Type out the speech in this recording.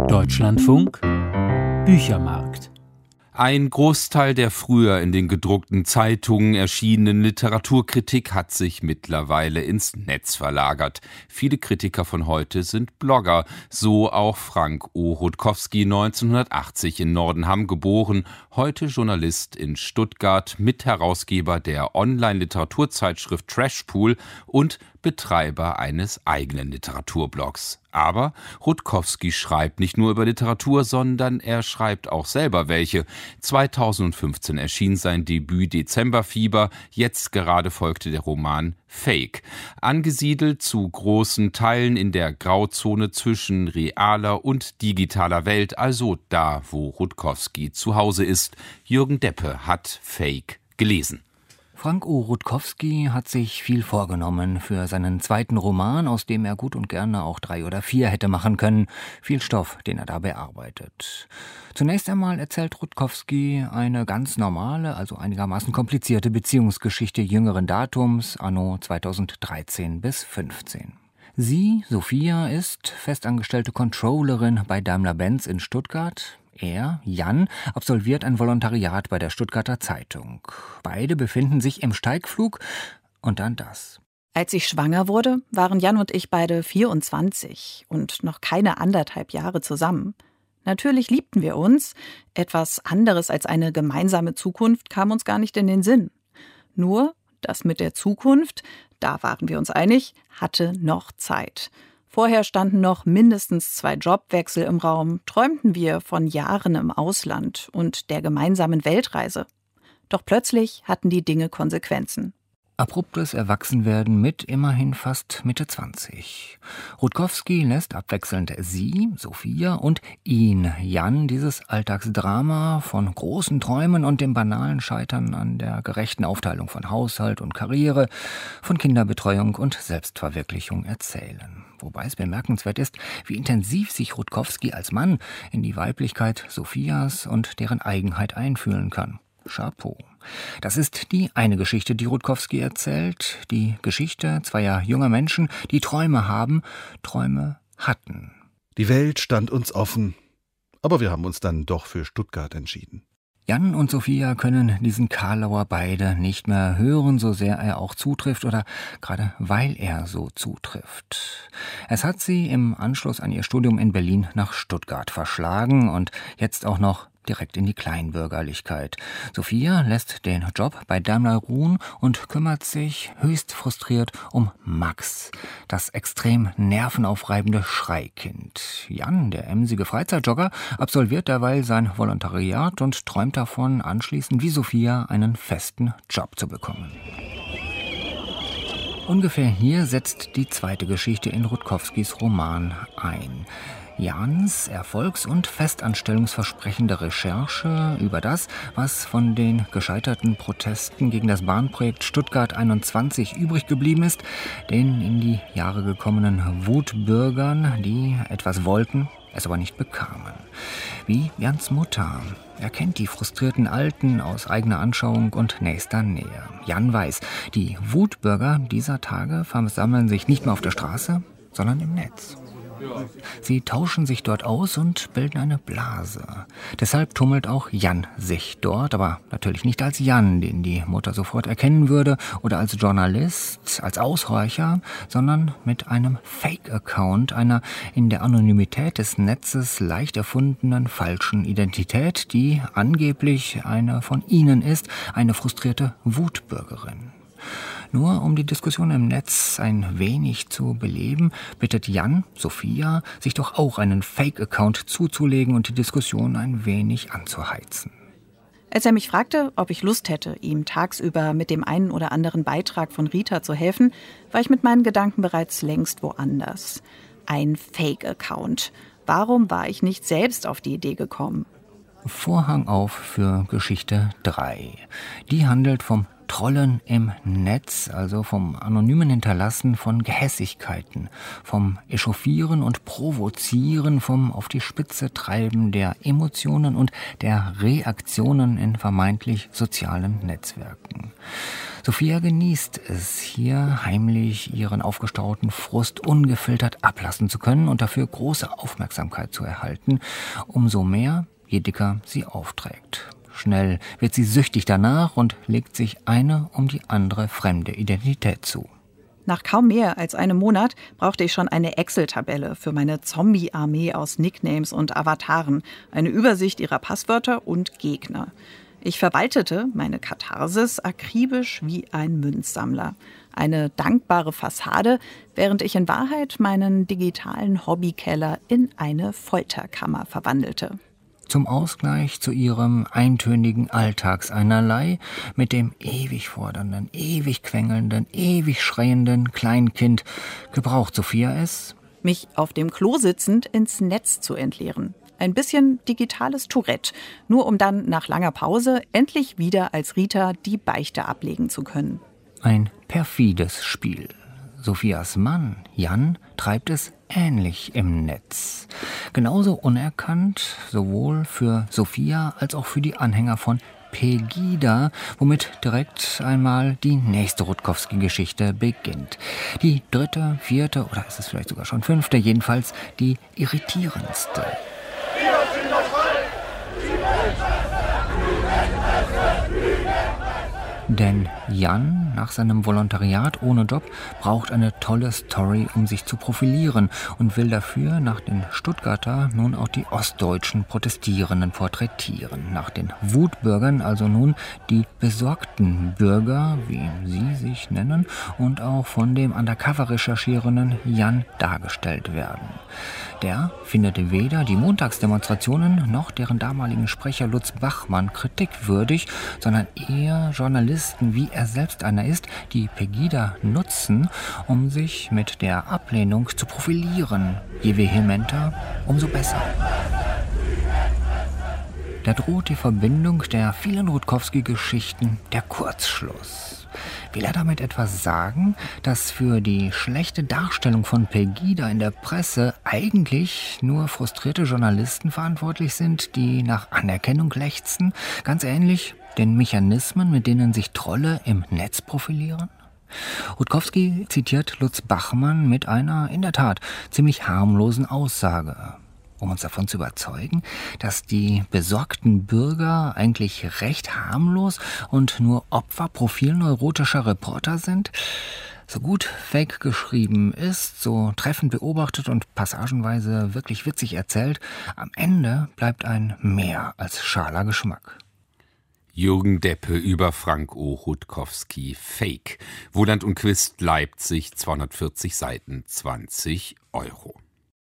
Deutschlandfunk Büchermarkt. Ein Großteil der früher in den gedruckten Zeitungen erschienenen Literaturkritik hat sich mittlerweile ins Netz verlagert. Viele Kritiker von heute sind Blogger, so auch Frank O. Rutkowski, 1980 in Nordenham geboren, heute Journalist in Stuttgart, Mitherausgeber der Online-Literaturzeitschrift Trashpool und Betreiber eines eigenen Literaturblogs. Aber Rutkowski schreibt nicht nur über Literatur, sondern er schreibt auch selber welche. 2015 erschien sein Debüt Dezemberfieber, jetzt gerade folgte der Roman Fake. Angesiedelt zu großen Teilen in der Grauzone zwischen realer und digitaler Welt, also da, wo Rutkowski zu Hause ist. Jürgen Deppe hat Fake gelesen. Frank O. Rutkowski hat sich viel vorgenommen für seinen zweiten Roman, aus dem er gut und gerne auch 3 oder 4 hätte machen können. Viel Stoff, den er da bearbeitet. Zunächst einmal erzählt Rutkowski eine ganz normale, also einigermaßen komplizierte Beziehungsgeschichte jüngeren Datums, anno 2013 bis 15. Sie, Sophia, ist festangestellte Controllerin bei Daimler-Benz in Stuttgart. Er, Jan, absolviert ein Volontariat bei der Stuttgarter Zeitung. Beide befinden sich im Steigflug und dann das. Als ich schwanger wurde, waren Jan und ich beide 24 und noch keine 1,5 Jahre zusammen. Natürlich liebten wir uns. Etwas anderes als eine gemeinsame Zukunft kam uns gar nicht in den Sinn. Nur, das mit der Zukunft, da waren wir uns einig, hatte noch Zeit. Vorher standen noch mindestens 2 Jobwechsel im Raum, träumten wir von Jahren im Ausland und der gemeinsamen Weltreise. Doch plötzlich hatten die Dinge Konsequenzen. Abruptes Erwachsenwerden mit immerhin fast Mitte 20. Rutkowski lässt abwechselnd sie, Sophia, und ihn, Jan, dieses Alltagsdrama von großen Träumen und dem banalen Scheitern an der gerechten Aufteilung von Haushalt und Karriere, von Kinderbetreuung und Selbstverwirklichung erzählen. Wobei es bemerkenswert ist, wie intensiv sich Rutkowski als Mann in die Weiblichkeit Sophias und deren Eigenheit einfühlen kann. Chapeau. Das ist die eine Geschichte, die Rutkowski erzählt. Die Geschichte zweier junger Menschen, die Träume haben, Träume hatten. Die Welt stand uns offen, aber wir haben uns dann doch für Stuttgart entschieden. Jan und Sophia können diesen Karlauer beide nicht mehr hören, so sehr er auch zutrifft oder gerade weil er so zutrifft. Es hat sie im Anschluss an ihr Studium in Berlin nach Stuttgart verschlagen und jetzt auch noch direkt in die Kleinbürgerlichkeit. Sophia lässt den Job bei Daimler ruhen und kümmert sich höchst frustriert um Max, das extrem nervenaufreibende Schreikind. Jan, der emsige Freizeitjogger, absolviert derweil sein Volontariat und träumt davon, anschließend wie Sophia einen festen Job zu bekommen. Ungefähr hier setzt die zweite Geschichte in Rutkowskis Roman ein. Jans erfolgs- und festanstellungsversprechende Recherche über das, was von den gescheiterten Protesten gegen das Bahnprojekt Stuttgart 21 übrig geblieben ist, den in die Jahre gekommenen Wutbürgern, die etwas wollten, es aber nicht bekamen. Wie Jans Mutter. Er kennt die frustrierten Alten aus eigener Anschauung und nächster Nähe. Jan weiß, die Wutbürger dieser Tage versammeln sich nicht mehr auf der Straße, sondern im Netz. Sie tauschen sich dort aus und bilden eine Blase. Deshalb tummelt auch Jan sich dort, aber natürlich nicht als Jan, den die Mutter sofort erkennen würde, oder als Journalist, als Aushorcher, sondern mit einem Fake-Account, einer in der Anonymität des Netzes leicht erfundenen falschen Identität, die angeblich eine von ihnen ist, eine frustrierte Wutbürgerin. Nur um die Diskussion im Netz ein wenig zu beleben, bittet Jan, Sophia, sich doch auch einen Fake-Account zuzulegen und die Diskussion ein wenig anzuheizen. Als er mich fragte, ob ich Lust hätte, ihm tagsüber mit dem einen oder anderen Beitrag von Rita zu helfen, war ich mit meinen Gedanken bereits längst woanders. Ein Fake-Account. Warum war ich nicht selbst auf die Idee gekommen? Vorhang auf für Geschichte 3. Die handelt vom Trollen im Netz, also vom anonymen Hinterlassen von Gehässigkeiten, vom Echauffieren und Provozieren, vom auf die Spitze treiben der Emotionen und der Reaktionen in vermeintlich sozialen Netzwerken. Sophia genießt es, hier heimlich ihren aufgestauten Frust ungefiltert ablassen zu können und dafür große Aufmerksamkeit zu erhalten, umso mehr, je dicker sie aufträgt. Schnell wird sie süchtig danach und legt sich eine um die andere fremde Identität zu. Nach kaum mehr als einem Monat brauchte ich schon eine Excel-Tabelle für meine Zombie-Armee aus Nicknames und Avataren, eine Übersicht ihrer Passwörter und Gegner. Ich verwaltete meine Katharsis akribisch wie ein Münzsammler. Eine dankbare Fassade, während ich in Wahrheit meinen digitalen Hobbykeller in eine Folterkammer verwandelte. Zum Ausgleich zu ihrem eintönigen Alltagseinerlei mit dem ewig fordernden, ewig quengelnden, ewig schreienden Kleinkind gebraucht Sophia es, mich auf dem Klo sitzend ins Netz zu entleeren. Ein bisschen digitales Tourette, nur um dann nach langer Pause endlich wieder als Rita die Beichte ablegen zu können. Ein perfides Spiel. Sophias Mann, Jan, treibt es ähnlich im Netz. Genauso unerkannt, sowohl für Sophia als auch für die Anhänger von Pegida, womit direkt einmal die nächste Rutkowski-Geschichte beginnt. Die 3., 4. oder ist es vielleicht sogar schon 5., jedenfalls die irritierendste. Denn Jan, nach seinem Volontariat ohne Job, braucht eine tolle Story, um sich zu profilieren und will dafür nach den Stuttgarter nun auch die ostdeutschen Protestierenden porträtieren. Nach den Wutbürgern also nun die besorgten Bürger, wie sie sich nennen, und auch von dem Undercover-Recherchierenden Jan dargestellt werden. Der findet weder die Montagsdemonstrationen noch deren damaligen Sprecher Lutz Bachmann kritikwürdig, sondern eher Journalisten, wie er selbst einer ist, die Pegida nutzen, um sich mit der Ablehnung zu profilieren. Je vehementer, umso besser. Da droht die Verbindung der vielen Rutkowski-Geschichten der Kurzschluss. Will er damit etwas sagen, dass für die schlechte Darstellung von Pegida in der Presse eigentlich nur frustrierte Journalisten verantwortlich sind, die nach Anerkennung lechzen? Ganz ähnlich den Mechanismen, mit denen sich Trolle im Netz profilieren? Rutkowski zitiert Lutz Bachmann mit einer, in der Tat, ziemlich harmlosen Aussage, um uns davon zu überzeugen, dass die besorgten Bürger eigentlich recht harmlos und nur Opfer profilneurotischer Reporter sind. So gut Fake geschrieben ist, so treffend beobachtet und passagenweise wirklich witzig erzählt, am Ende bleibt ein mehr als schaler Geschmack. Jürgen Deppe über Frank O. Rutkowski, Fake. Wohland und Quist, Leipzig, 240 Seiten, 20 €.